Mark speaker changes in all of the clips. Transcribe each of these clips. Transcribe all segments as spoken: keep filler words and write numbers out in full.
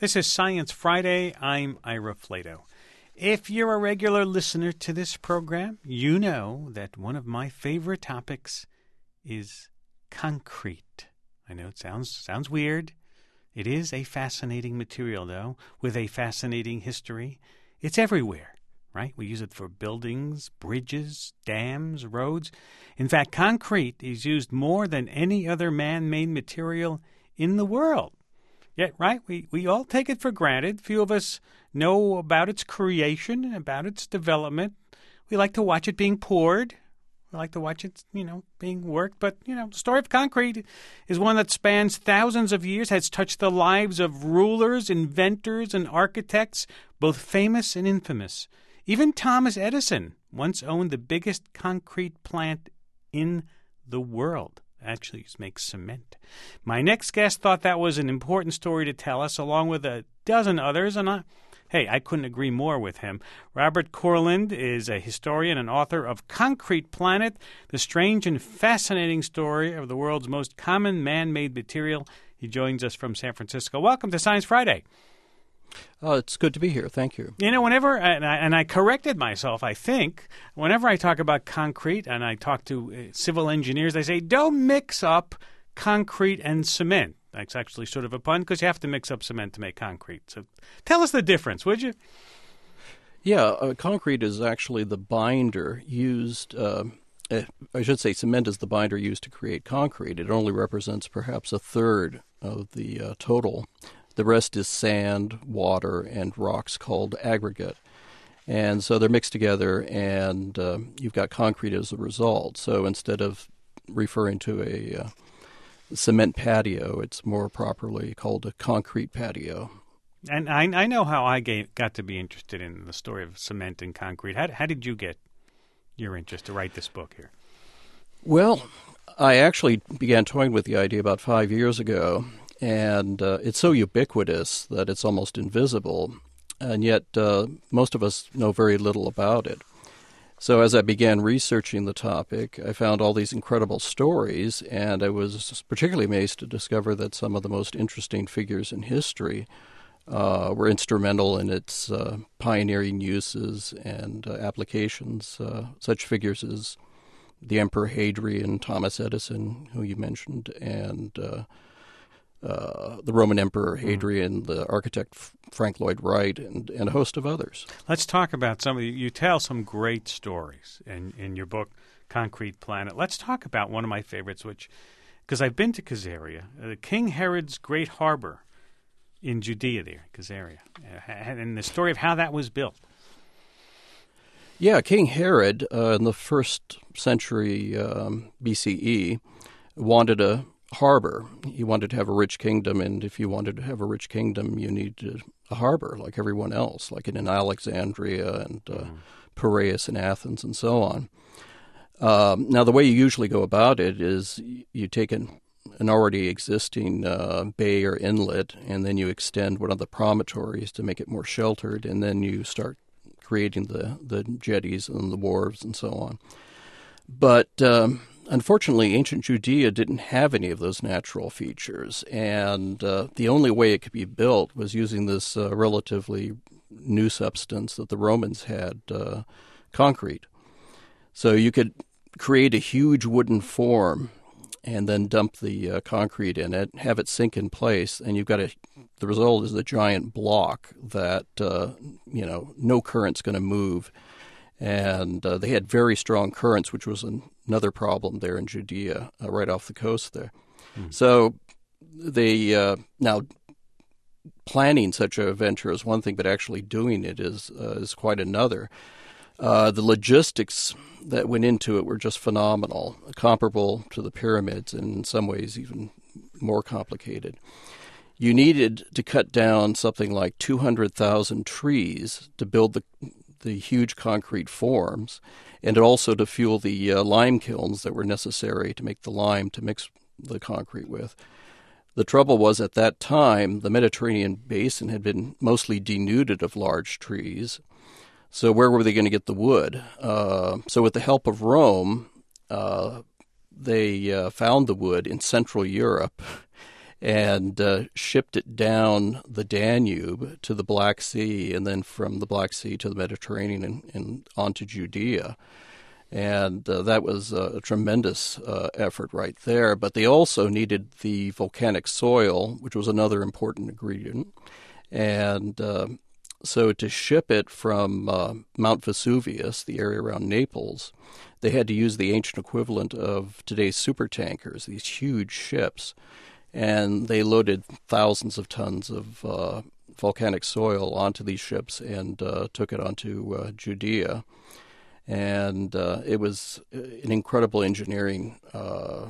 Speaker 1: This is Science Friday. I'm Ira Flato. If you're a regular listener to this program, you know that one of my favorite topics is concrete. I know it sounds sounds weird. It is a fascinating material, though, with a fascinating history. It's everywhere, right? We use it for buildings, bridges, dams, roads. In fact, concrete is used more than any other man-made material in the world. Yeah, right? We, we all take it for granted. Few of us know about its creation, about its development. We like to watch it being poured. We like to watch it, you know, being worked. But, you know, the story of concrete is one that spans thousands of years, has touched the lives of rulers, inventors, and architects, both famous and infamous. Even Thomas Edison once owned the biggest concrete plant in the world. Actually makes cement. My next guest thought that was an important story to tell us, along with a dozen others, and I, hey, I couldn't agree more with him. Robert Kurland is a historian and author of Concrete Planet, the strange and fascinating story of the world's most common man-made material. He joins us from San Francisco. Welcome to Science Friday.
Speaker 2: Oh, it's good to be here. Thank you.
Speaker 1: You know, whenever, and I, and I corrected myself, I think, whenever I talk about concrete and I talk to uh, civil engineers, they say, don't mix up concrete and cement. That's actually sort of a pun because you have to mix up cement to make concrete. So tell us the difference, would you?
Speaker 2: Yeah, uh, concrete is actually the binder used, uh, I should say cement is the binder used to create concrete. It only represents perhaps a third of the uh, total. The rest is sand, water, and rocks called aggregate. And so they're mixed together, and uh, you've got concrete as a result. So instead of referring to a uh, cement patio, it's more properly called a concrete patio.
Speaker 1: And I, I know how I gave, got to be interested in the story of cement and concrete. How, how did you get your interest to write this book here?
Speaker 2: Well, I actually began toying with the idea about five years ago. And uh, it's so ubiquitous that it's almost invisible, and yet uh, most of us know very little about it. So as I began researching the topic, I found all these incredible stories, and I was particularly amazed to discover that some of the most interesting figures in history uh, were instrumental in its uh, pioneering uses and uh, applications. Uh, such figures as the Emperor Hadrian, Thomas Edison, who you mentioned, and uh, Uh, the Roman Emperor Hadrian, the architect Frank Lloyd Wright, and, and a host of others.
Speaker 1: Let's talk about some of you. You tell some great stories in, in your book, Concrete Planet. Let's talk about one of my favorites, which, because I've been to Caesarea, uh, King Herod's great harbor in Judea there, Caesarea, uh, and the story of how that was built.
Speaker 2: Yeah, King Herod uh, in the first century um, B C E wanted a harbor. He wanted to have a rich kingdom, and if you wanted to have a rich kingdom, you needed a harbor like everyone else, like in Alexandria and uh, mm. Piraeus in Athens and so on. Um, now, the way you usually go about it is you take an, an already existing uh, bay or inlet, and then you extend one of the promontories to make it more sheltered, and then you start creating the, the jetties and the wharves and so on. But um, unfortunately, ancient Judea didn't have any of those natural features, and uh, the only way it could be built was using this uh, relatively new substance that the Romans had, uh, concrete. So you could create a huge wooden form and then dump the uh, concrete in it, have it sink in place, and you've got a, the result is a giant block that, uh, you know, no current's going to move. And uh, they had very strong currents, which was an, another problem there in Judea, uh, right off the coast there. Mm. So they uh, now planning such a venture is one thing, but actually doing it is uh, is quite another. Uh, the logistics that went into it were just phenomenal, comparable to the pyramids, and in some ways even more complicated. You needed to cut down something like two hundred thousand trees to build the the huge concrete forms, and also to fuel the uh, lime kilns that were necessary to make the lime to mix the concrete with. The trouble was, at that time, the Mediterranean basin had been mostly denuded of large trees, so where were they going to get the wood? Uh, so with the help of Rome, uh, they uh, found the wood in Central Europe, and uh, shipped it down the Danube to the Black Sea, and then from the Black Sea to the Mediterranean and, and onto Judea. And uh, that was a tremendous uh, effort right there. But they also needed the volcanic soil, which was another important ingredient. And uh, so to ship it from uh, Mount Vesuvius, the area around Naples, they had to use the ancient equivalent of today's supertankers, these huge ships. And they loaded thousands of tons of uh, volcanic soil onto these ships and uh, took it onto uh, Judea. And uh, it was an incredible engineering uh,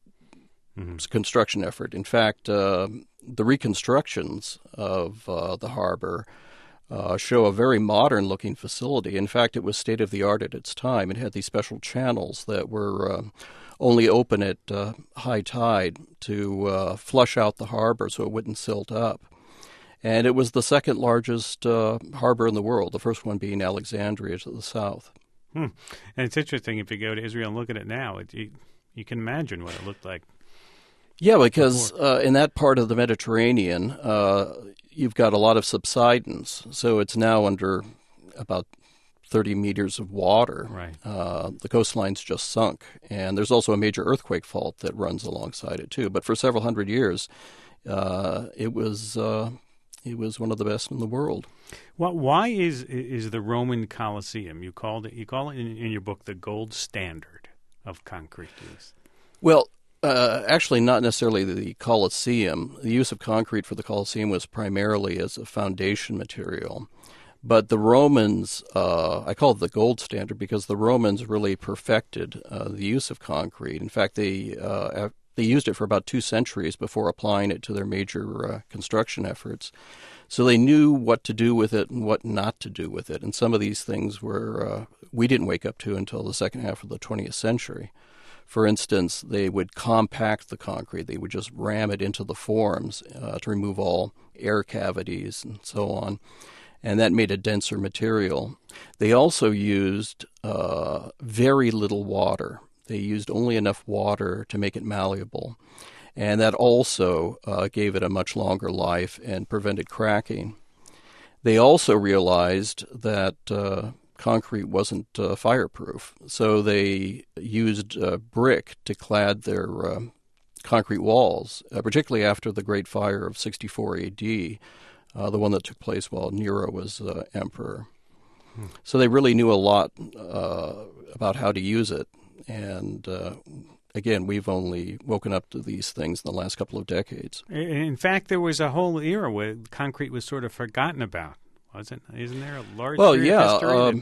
Speaker 2: mm-hmm. construction effort. In fact, uh, the reconstructions of uh, the harbor uh, show a very modern-looking facility. In fact, it was state-of-the-art at its time. It had these special channels that were uh, only open at uh, high tide to uh, flush out the harbor so it wouldn't silt up. And it was the second largest uh, harbor in the world, the first one being Alexandria to the south.
Speaker 1: Hmm. And it's interesting if you go to Israel and look at it now, it, you, you can imagine what it looked like.
Speaker 2: Yeah, because uh, in that part of the Mediterranean, uh, you've got a lot of subsidence, so it's now under about thirty meters of water.
Speaker 1: Right.
Speaker 2: Uh, the coastline's just sunk, and there's also a major earthquake fault that runs alongside it too. But for several hundred years, uh, it was uh, it was one of the best in the world.
Speaker 1: Well, why is is the Roman Colosseum? You called it. You call it in, in your book the gold standard of concrete use.
Speaker 2: Well, uh, actually, not necessarily the Colosseum. The use of concrete for the Colosseum was primarily as a foundation material. But the Romans, uh, I call it the gold standard because the Romans really perfected uh, the use of concrete. In fact, they uh, they used it for about two centuries before applying it to their major uh, construction efforts. So they knew what to do with it and what not to do with it. And some of these things were uh, we didn't wake up to until the second half of the twentieth century. For instance, they would compact the concrete. They would just ram it into the forms uh, to remove all air cavities and so on. And that made a denser material. They also used uh, very little water. They used only enough water to make it malleable. And that also uh, gave it a much longer life and prevented cracking. They also realized that uh, concrete wasn't uh, fireproof, so they used uh, brick to clad their uh, concrete walls, uh, particularly after the Great Fire of sixty-four A D, uh, the one that took place while Nero was uh, emperor. Hmm. So they really knew a lot uh, about how to use it, and uh, Again, we've only woken up to these things in the last couple of decades.
Speaker 1: In fact, there was a whole era where concrete was sort of forgotten about, wasn't? Isn't there a large
Speaker 2: well,
Speaker 1: period
Speaker 2: yeah,
Speaker 1: of history?
Speaker 2: Um,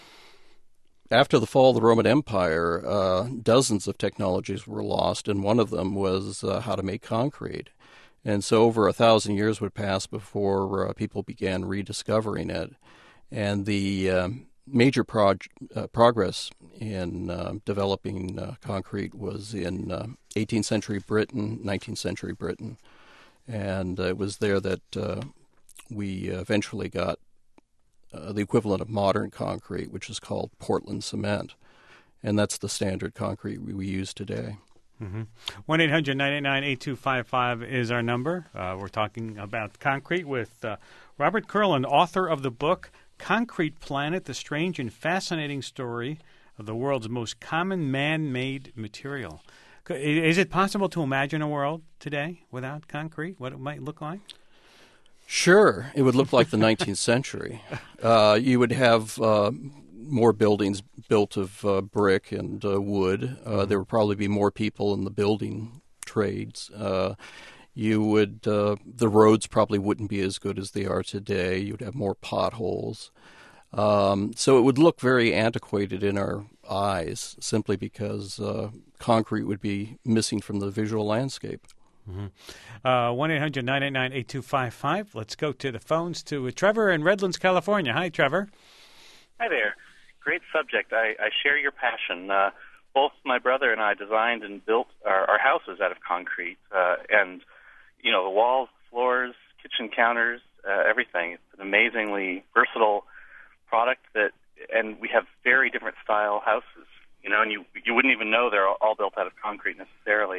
Speaker 2: after the fall of the Roman Empire, uh, dozens of technologies were lost, and one of them was uh, how to make concrete. And so over a thousand years would pass before uh, people began rediscovering it. And the um, major prog- uh, progress in uh, developing uh, concrete was in uh, eighteenth century Britain, nineteenth century Britain. And uh, it was there that uh, we eventually got uh, the equivalent of modern concrete, which is called Portland cement. And that's the standard concrete we, we use today.
Speaker 1: Mm-hmm. one eight hundred nine eight nine eight two five five is our number. Uh, we're talking about concrete with uh, Robert Kurland, author of the book Concrete Planet, the strange and fascinating story of the world's most common man-made material. Is it possible to imagine a world today without concrete, what it might look like?
Speaker 2: Sure. It would look like the nineteenth century. Uh, you would have uh, more buildings built of uh, brick and uh, wood. Uh, mm-hmm. There would probably be more people in the building trades. Uh, you would uh, the roads probably wouldn't be as good as they are today. You'd have more potholes. Um, so it would look very antiquated in our eyes simply because uh, concrete would be missing from the visual landscape.
Speaker 1: Mm-hmm. Uh, one eight hundred nine eight nine eight two five five. Let's go to the phones to uh, Trevor in Redlands, California. Hi, Trevor.
Speaker 3: Hi there. Great subject. I, I share your passion. Uh, both my brother and I designed and built our, our houses out of concrete. Uh, and, you know, the walls, floors, kitchen counters, uh, everything. It's an amazingly versatile product that, and we have very different style houses, you know, and you you wouldn't even know they're all built out of concrete necessarily.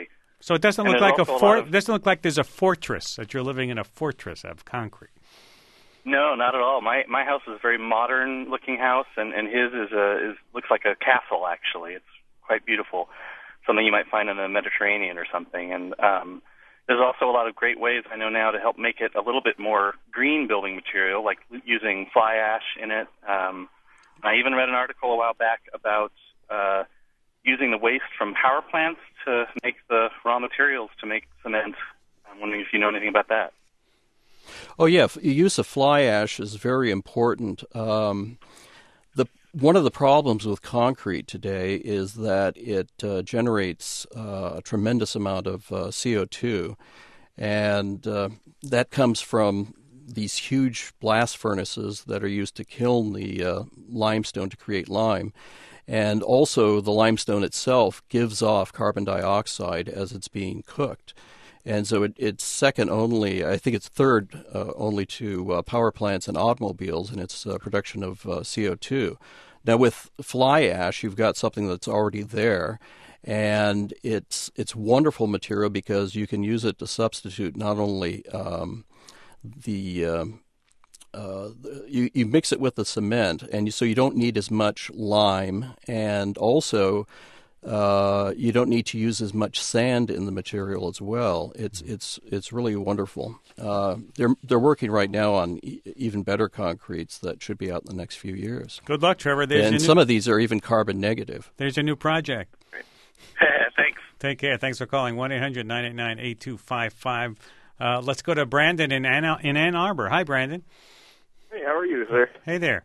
Speaker 1: So it doesn't
Speaker 3: And
Speaker 1: look
Speaker 3: there's
Speaker 1: like a
Speaker 3: also a lot
Speaker 1: fort.
Speaker 3: of-
Speaker 1: It doesn't look like there's a fortress that you're living in a fortress of concrete.
Speaker 3: No, not at all. My my house is a very modern looking house, and, and his is a is looks like a castle. Actually, it's quite beautiful, something you might find in the Mediterranean or something. And um, there's also a lot of great ways I know now to help make it a little bit more green building material, like using fly ash in it. Um, I even read an article a while back about uh, using the waste from power plants to make the raw materials to make cement. I'm wondering if you know anything about that.
Speaker 2: Oh yeah, f- use of fly ash is very important. Um, the one of the problems with concrete today is that it uh, generates uh, a tremendous amount of uh, C O two, and uh, that comes from these huge blast furnaces that are used to kiln the uh, limestone to create lime. And also the limestone itself gives off carbon dioxide as it's being cooked. And so it, it's second only, I think it's third uh, only to uh, power plants and automobiles in its uh, production of uh, C O two. Now with fly ash, you've got something that's already there, and it's it's wonderful material because you can use it to substitute not only um, the, um, uh, the you, you mix it with the cement, and you, so you don't need as much lime, and also Uh, you don't need to use as much sand in the material as well. It's it's it's really wonderful. Uh, they're they're working right now on e- even better concretes that should be out in the next few years.
Speaker 1: Good luck, Trevor. There's
Speaker 2: and
Speaker 1: your
Speaker 2: some
Speaker 1: new,
Speaker 2: of these are even carbon negative.
Speaker 1: there's your new project.
Speaker 3: Thanks.
Speaker 1: Take care. Thanks for calling one eight hundred nine eight nine eight two five five. Uh, let's go to Brandon in Ann, in Ann Arbor. Hi, Brandon.
Speaker 4: Hey, how are you, sir?
Speaker 1: Hey there.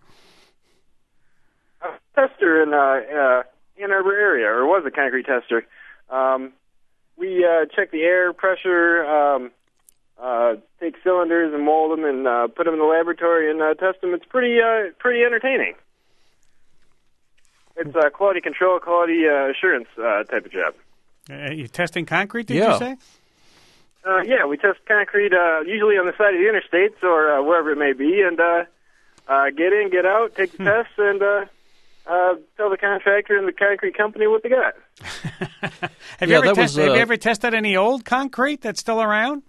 Speaker 4: I'm a tester in uh, uh, Ann Arbor area, or was a concrete tester. Um, we uh, check the air pressure, um, uh, take cylinders and mold them, and uh, put them in the laboratory and uh, test them. It's pretty uh, pretty entertaining. It's a quality control, quality uh, assurance uh, type of job.
Speaker 1: Uh, you testing concrete, did
Speaker 2: Yeah.
Speaker 1: you say?
Speaker 4: Uh, yeah, we test concrete uh, usually on the side of the interstates or uh, wherever it may be, and uh, uh, get in, get out, take the tests, and uh, uh, tell the contractor and the concrete company what they got.
Speaker 1: have, you
Speaker 2: Yeah,
Speaker 1: ever
Speaker 2: that
Speaker 1: test,
Speaker 2: was,
Speaker 1: have you
Speaker 2: uh,
Speaker 1: ever tested any old concrete that's still around?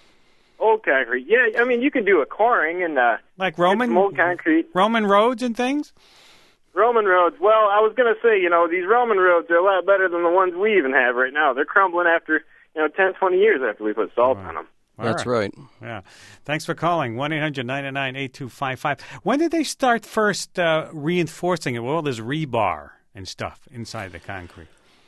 Speaker 4: Old concrete, yeah. I mean, you can do a coring and uh,
Speaker 1: Like
Speaker 4: get
Speaker 1: Roman
Speaker 4: some old concrete.
Speaker 1: Roman roads and things?
Speaker 4: Roman roads. Well, I was going to say, you know, these Roman roads are a lot better than the ones we even have right now. They're crumbling after, you know, ten, twenty years after we put salt on them.
Speaker 1: All
Speaker 2: That's right.
Speaker 1: Yeah. Thanks for calling. one eight hundred nine nine eight two five five. When did they start first uh, reinforcing it with all this rebar and stuff inside the concrete?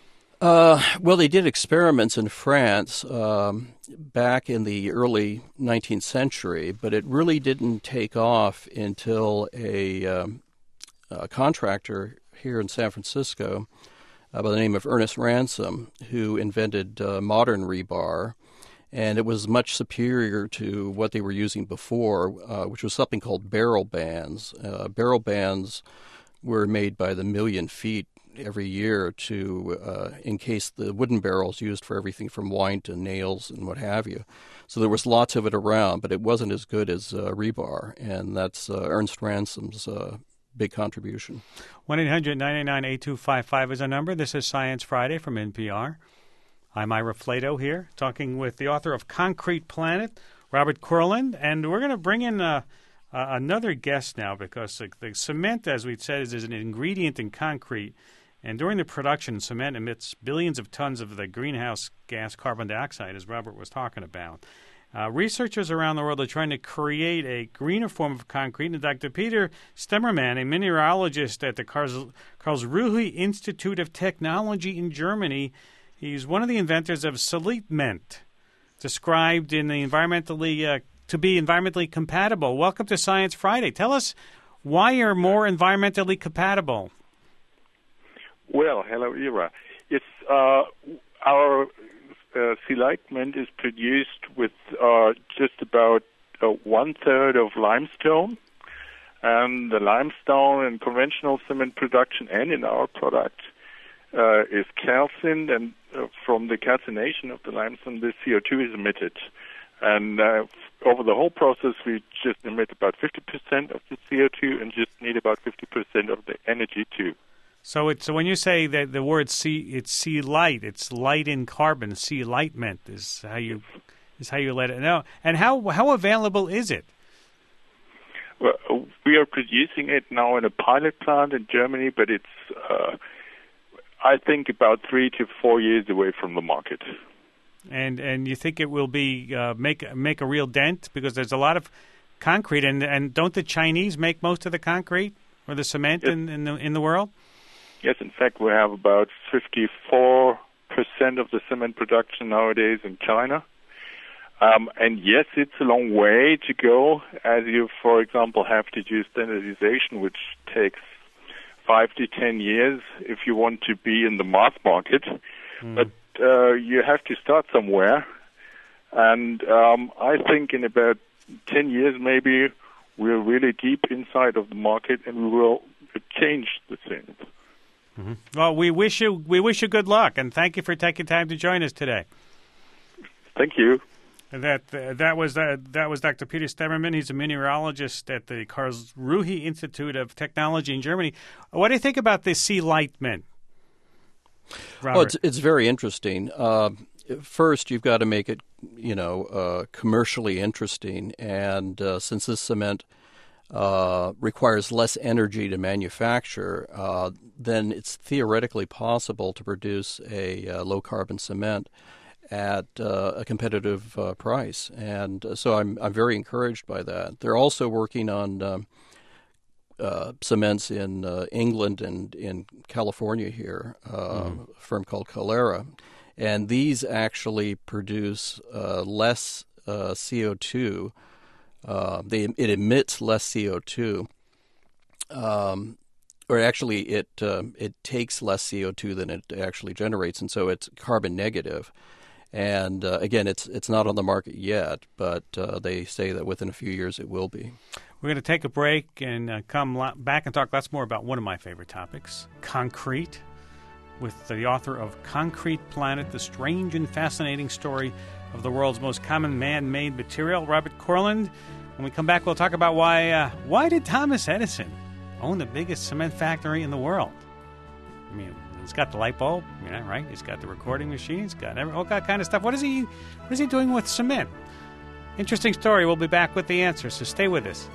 Speaker 2: Uh, well, they did experiments in France um, back in the early nineteenth century, but it really didn't take off until a, um, a contractor here in San Francisco uh, by the name of Ernest Ransom, who invented uh, modern rebar, and it was much superior to what they were using before, uh, which was something called barrel bands. Uh, barrel bands were made by the million feet every year to uh, encase the wooden barrels used for everything from wine to nails and what have you. So there was lots of it around, but it wasn't as good as uh, rebar, and that's uh, Ernst Ransom's uh, big contribution.
Speaker 1: one eight hundred nine eight nine eight two five five is our number. This is Science Friday from N P R. I'm Ira Flato here, talking with the author of Concrete Planet, Robert Kurland, and we're going to bring in uh, uh, another guest now because the, the cement, as we said, is, is an ingredient in concrete. And during the production, cement emits billions of tons of the greenhouse gas carbon dioxide, as Robert was talking about. Uh, researchers around the world are trying to create a greener form of concrete. And Doctor Peter Stemmermann, a mineralogist at the Karls- Karlsruhe Institute of Technology in Germany, he's one of the inventors of Cement, described in the environmentally uh, to be environmentally compatible. Welcome to Science Friday. Tell us why you're more environmentally compatible.
Speaker 5: Well, hello, Ira. It's uh, our uh, Cement is produced with uh, just about uh, one third of limestone, and the limestone in conventional cement production and in our product uh, is calcined, and uh, from the calcination of the limestone, the C O two is emitted. And uh, over the whole process, we just emit about fifty percent of the C O two and just need about fifty percent of the energy too.
Speaker 1: So it's so when you say that the word sea, it's sea light. It's light in carbon. Sea lightment is how you is how you let it know. And how how available is it?
Speaker 5: Well, we are producing it now in a pilot plant in Germany, but it's uh, I think about three to four years away from the market.
Speaker 1: And and you think it will be uh, make make a real dent because there's a lot of concrete, and and don't the Chinese make most of the concrete or the cement
Speaker 5: yes.
Speaker 1: in in the in the world?
Speaker 5: Yes, in fact, we have about fifty-four percent of the cement production nowadays in China. Um, and yes, it's a long way to go, as you, for example, have to do standardization, which takes five to ten years if you want to be in the mass market. Mm. But uh, you have to start somewhere. And um, I think in about ten years, maybe, we're really deep inside of the market and we will change the things.
Speaker 1: Mm-hmm. Well, we wish you we wish you good luck, and thank you for taking time to join us today.
Speaker 5: Thank you.
Speaker 1: That uh, that was uh, that was Doctor Peter Stemmermann. He's a mineralogist at the Karlsruhe Institute of Technology in Germany. What do you think about this sea lightment, Robert?
Speaker 2: Well, it's it's very interesting. Uh, first, you've got to make it, you know, uh, commercially interesting, and uh, since this cement uh, requires less energy to manufacture, uh, then it's theoretically possible to produce a uh, low carbon cement at uh, a competitive uh, price, and uh, so I'm I'm very encouraged by that. They're also working on um, uh, cements in uh, England and in California here, uh, mm. a firm called Calera, and these actually produce uh, less uh, C O two. Uh, they it emits less C O two. Um, Or actually, it uh, it takes less C O two than it actually generates, and so it's carbon negative. And uh, again, it's it's not on the market yet, but uh, they say that within a few years it will be.
Speaker 1: We're going to take a break and uh, come lo- back and talk lots more about one of my favorite topics, concrete, with the author of Concrete Planet, the strange and fascinating story of the world's most common man-made material, Robert Kurland. When we come back, we'll talk about why uh, why did Thomas Edison own the biggest cement factory in the world? I mean, he's got the light bulb, you know, right? He's got the recording machine. He's got every, all that kind of stuff. What is he? What is he doing with cement? Interesting story. We'll be back with the answer. So stay with us.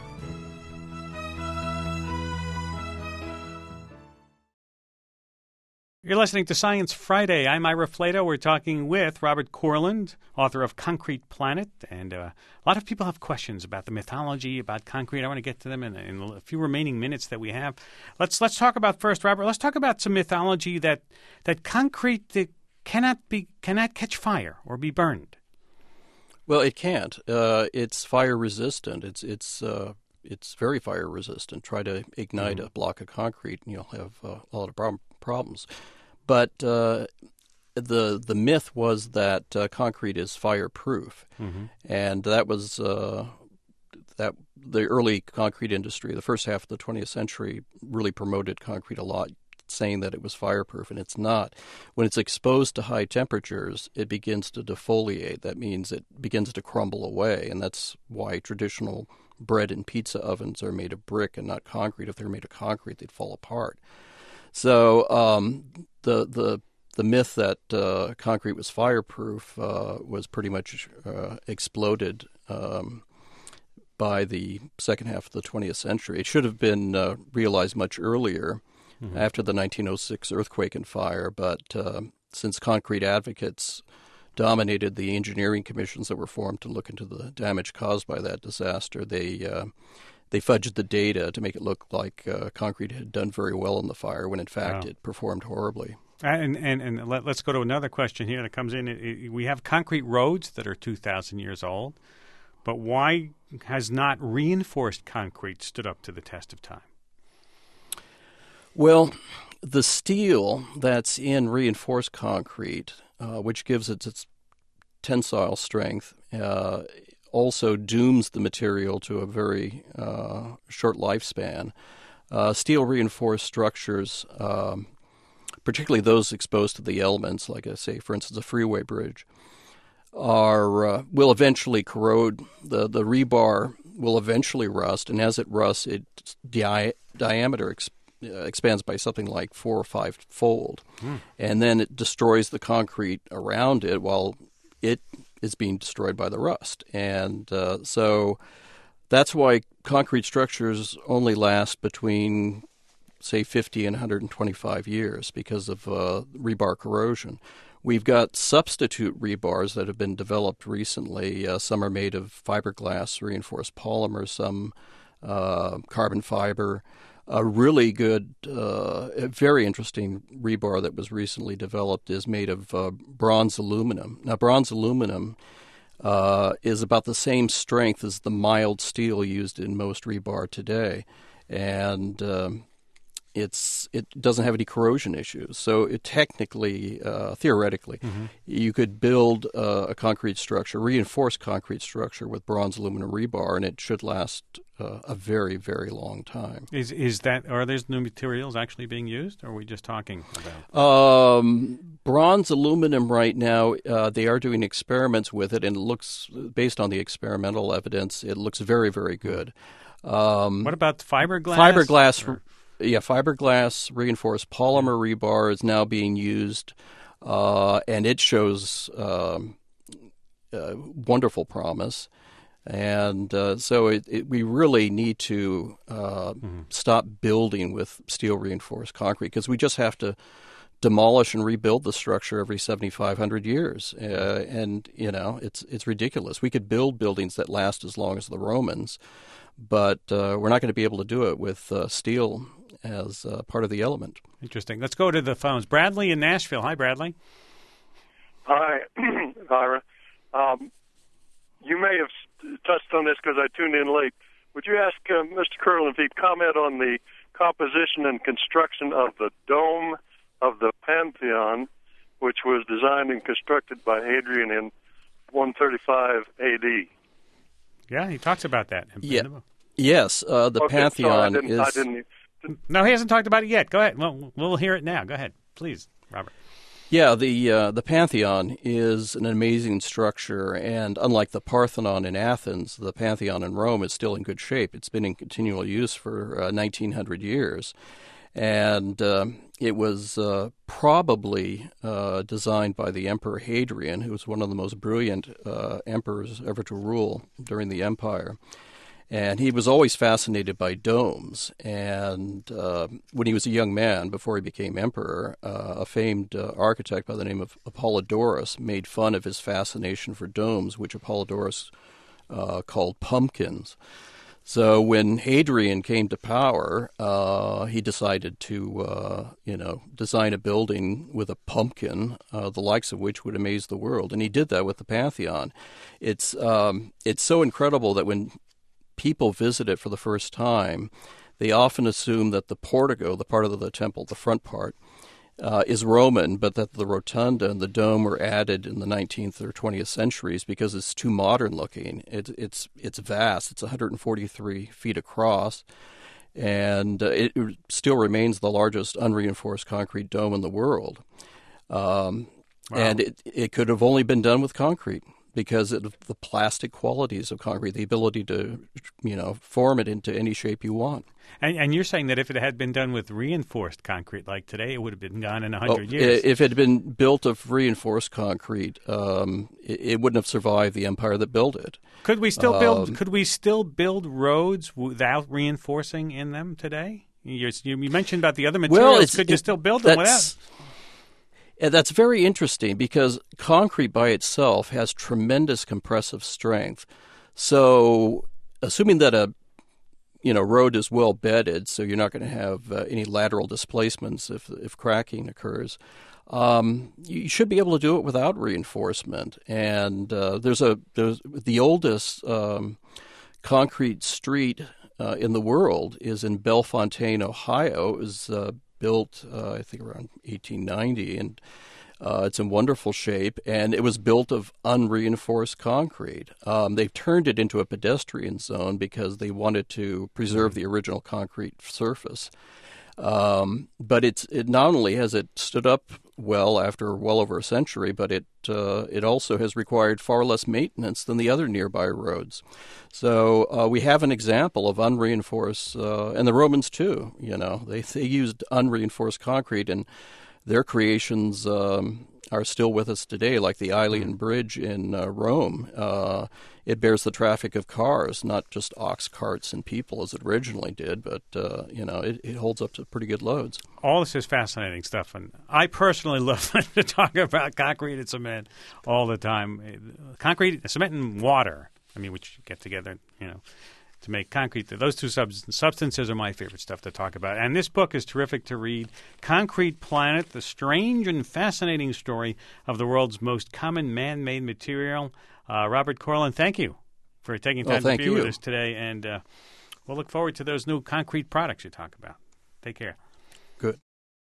Speaker 1: You're listening to Science Friday. I'm Ira Flato. We're talking with Robert Kurland, author of Concrete Planet. And uh, a lot of people have questions about the mythology, about concrete. I want to get to them in, in a few remaining minutes that we have. Let's let's talk about first, Robert. Let's talk about some mythology that that concrete that cannot be cannot catch fire or be burned.
Speaker 2: Well, it can't. Uh, it's fire resistant. It's it's uh, it's very fire resistant. Try to ignite mm-hmm. a block of concrete, and you'll have uh, a lot of problem, problems. But uh, the the myth was that uh, concrete is fireproof, mm-hmm. and that was uh, that the early concrete industry, the first half of the twentieth century, really promoted concrete a lot, saying that it was fireproof, and it's not. When it's exposed to high temperatures, it begins to defoliate. That means it begins to crumble away, and that's why traditional bread and pizza ovens are made of brick and not concrete. If they're made of concrete, they'd fall apart. So um, the the the myth that uh, concrete was fireproof uh, was pretty much uh, exploded um, by the second half of the twentieth century. It should have been uh, realized much earlier, mm-hmm. after the nineteen oh six earthquake and fire, but uh, since concrete advocates dominated the engineering commissions that were formed to look into the damage caused by that disaster, they uh, They fudged the data to make it look like uh, concrete had done very well in the fire, when in fact wow. it performed horribly.
Speaker 1: And and, and let, let's go to another question here that comes in. It, it, we have concrete roads that are two thousand years old, but why has not reinforced concrete stood up to the test of time?
Speaker 2: Well, the steel that's in reinforced concrete, uh, which gives it its tensile strength, uh, also dooms the material to a very uh, short lifespan. Uh, steel-reinforced structures, um, particularly those exposed to the elements, like I say, for instance, a freeway bridge, are uh, will eventually corrode. The the rebar will eventually rust, and as it rusts, its di- diameter ex- uh, expands by something like four or five fold.
Speaker 1: Mm.
Speaker 2: And then it destroys the concrete around it while it is being destroyed by the rust. And uh, so that's why concrete structures only last between, say, fifty and one hundred twenty-five years because of uh, rebar corrosion. We've got substitute rebars that have been developed recently. Uh, some are made of fiberglass reinforced polymer, some uh, carbon fiber. A really good, uh, a very interesting rebar that was recently developed is made of uh, bronze aluminum. Now, bronze aluminum uh, is about the same strength as the mild steel used in most rebar today, and um, It's it doesn't have any corrosion issues, so it technically, uh, theoretically, mm-hmm. you could build uh, a concrete structure, reinforced concrete structure with bronze aluminum rebar, and it should last uh, a very, very long time.
Speaker 1: Is is that are those new materials actually being used, or are we just talking about?
Speaker 2: Um, bronze aluminum right now, uh, they are doing experiments with it, and it looks, based on the experimental evidence, it looks very, very good. Um,
Speaker 1: what about fiberglass?
Speaker 2: Fiberglass.
Speaker 1: Or?
Speaker 2: Yeah, fiberglass reinforced polymer rebar is now being used, uh, and it shows um, uh, wonderful promise. And uh, so it, it, we really need to uh, mm-hmm. stop building with steel reinforced concrete because we just have to demolish and rebuild the structure every seventy-five hundred years. Uh, and, you know, it's it's ridiculous. We could build buildings that last as long as the Romans, but uh, we're not going to be able to do it with uh, steel as uh, part of the element.
Speaker 1: Interesting. Let's go to the phones. Bradley in Nashville. Hi, Bradley.
Speaker 6: Hi, Ira. Um, you may have touched on this because I tuned in late. Would you ask uh, Mister Curlin if he'd comment on the composition and construction of the dome of the Pantheon, which was designed and constructed by Hadrian in one thirty-five A D?
Speaker 1: Yeah, he talks about that. In
Speaker 2: yeah.
Speaker 1: the book.
Speaker 2: Yes, uh, the
Speaker 6: okay,
Speaker 2: Pantheon
Speaker 6: sorry, I didn't,
Speaker 2: is...
Speaker 6: I didn't,
Speaker 1: No, he hasn't talked about it yet. Go ahead. Well, we'll hear it now. Go ahead, please, Robert.
Speaker 2: Yeah, the uh, the Pantheon is an amazing structure, and unlike the Parthenon in Athens, the Pantheon in Rome is still in good shape. It's been in continual use for uh, nineteen hundred years, and uh, it was uh, probably uh, designed by the Emperor Hadrian, who was one of the most brilliant uh, emperors ever to rule during the empire. And he was always fascinated by domes. And uh, when he was a young man, before he became emperor, uh, a famed uh, architect by the name of Apollodorus made fun of his fascination for domes, which Apollodorus uh, called pumpkins. So when Hadrian came to power, uh, he decided to, uh, you know, design a building with a pumpkin, uh, the likes of which would amaze the world. And he did that with the Pantheon. It's um, it's so incredible that when people visit it for the first time, they often assume that the portico, the part of the temple, the front part, uh, is Roman, but that the rotunda and the dome were added in the nineteenth or twentieth centuries because it's too modern looking. It, it's it's vast. It's one hundred forty-three feet across, and uh, it still remains the largest unreinforced concrete dome in the world. Um, wow. And it, it could have only been done with concrete, because of the plastic qualities of concrete, the ability to, you know, form it into any shape you want.
Speaker 1: And, and you're saying that if it had been done with reinforced concrete like today, it would have been gone in one hundred
Speaker 2: oh,
Speaker 1: years.
Speaker 2: If it had been built of reinforced concrete, um, it, it wouldn't have survived the empire that built it.
Speaker 1: Could we still build?
Speaker 2: Um,
Speaker 1: could we still build roads without reinforcing in them today? You're, you mentioned about the other materials.
Speaker 2: Well, it's,
Speaker 1: could you
Speaker 2: it,
Speaker 1: still build them without?
Speaker 2: And that's very interesting because concrete by itself has tremendous compressive strength. So assuming that a you know road is well bedded, so you're not going to have uh, any lateral displacements if if cracking occurs, um, you should be able to do it without reinforcement. And uh, there's a there's the oldest um, concrete street uh, in the world is in Bellefontaine, Ohio. It was uh, built, uh, I think, around eighteen ninety, and uh, it's in wonderful shape, and it was built of unreinforced concrete. Um, they've turned it into a pedestrian zone because they wanted to preserve the original concrete surface. Um, but it's it not only has it stood up well after well over a century, but it uh, it also has required far less maintenance than the other nearby roads. So uh, we have an example of unreinforced, uh, and the Romans too. You know, they they used unreinforced concrete, and their creations um, are still with us today, like the Aelian Bridge in uh, Rome. Uh, it bears the traffic of cars, not just ox carts and people as it originally did, but uh, you know, it, it holds up to pretty good loads.
Speaker 1: All this is fascinating stuff, and I personally love to talk about concrete and cement all the time. Concrete, cement, and water. I mean, which get together, you know, to make concrete. Those two sub- substances are my favorite stuff to talk about. And this book is terrific to read. Concrete Planet, the strange and fascinating story of the world's most common man-made material. Uh, Robert Corlin, thank you for taking time
Speaker 2: oh,
Speaker 1: to be
Speaker 2: you.
Speaker 1: with us today. And uh, we'll look forward to those new concrete products you talk about. Take care.
Speaker 2: Good.